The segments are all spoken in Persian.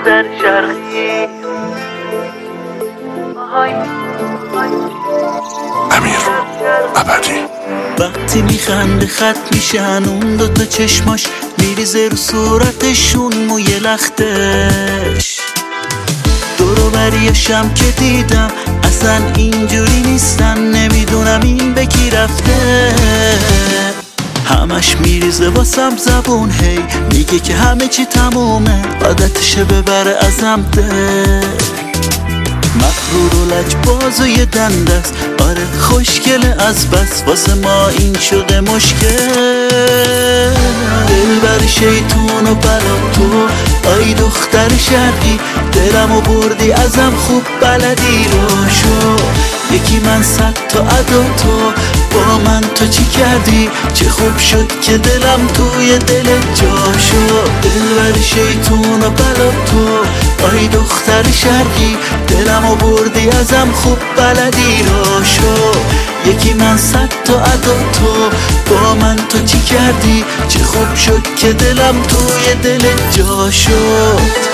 دختر شرقی. امیر ابدی. وقتی میخنده خط میشن اون دوتا چشماش، میریزه رو صورتشون موی لختش. دورو بریاشم که دیدم اصلا اینجوری نیستن، نمیدونم این به کی رفته. همش میریزه واسم زبون، هی میگه که همه چی تمومه، عادتشه ببره ازم دل. مغرور و لجباز و یه دندست، آره خوشگله از بس، واسه ما این شده مشکل. دلبر شیطون و بلا تو، آی دختر شرقی، دلمو بردی ازم خوب بلدی رو شو. یکی من 100 تا ادا تو، با من تو چی کردی؟ چه خوب شد که دلم توی دلت جا شد. دلبر شیطون و بلا تو، آی دختر شرقی، دلمو بردی ازم خوب بلدی رو شو. یکی من 100 تا ادا تو، با من تو چی کردی؟ چه خوب شد که دلم توی دلت جا شد.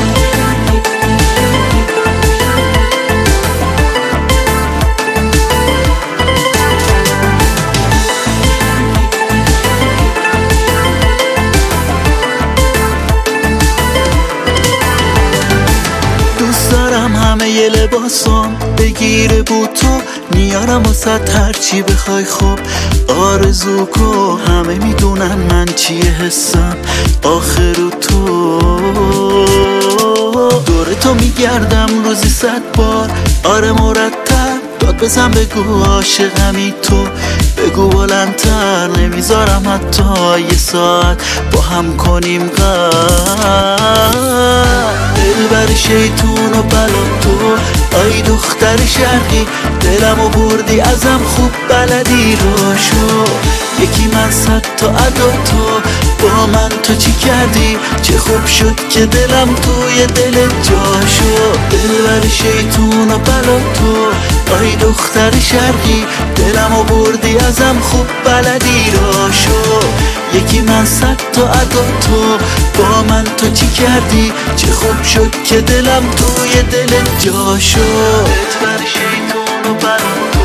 همه ی لباسم بگیره بود تو، میارم واسه هرچی بخوای. خوب آرزو کو، همه میدونن من چیه حسم، آخرو تو. دور تو میگردم روزی 100 بار، آره مرتب داد بزن بگو عاشقمی تو، بگو بلندتر، نمیذارم حتی یه ساعت با هم کنیم قد. دلبر شیطون و بلا تو، آی دختر شرقی، دلمو بردی ازم خوب بلدی رو شو. یکی من 100 تا ادا تو، با من تو چی کردی؟ چه خوب شد که دلم توی دلت جا شد. دلبر شیطون و بلا تو، آی دختر شرقی، دلمو بردی ازم خوب بلدی رو شو. یکی من 100 تا ادا تو، با من تو چی کردی؟ چه خوب شد که دلم توی دلت جا شد. دلبر شیطون و بلا تو،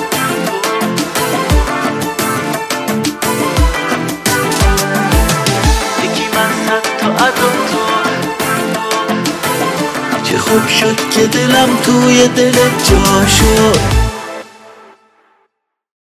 یکی من 100 تا ادا تو، چه خوب شد که دلم توی دلت جا شد.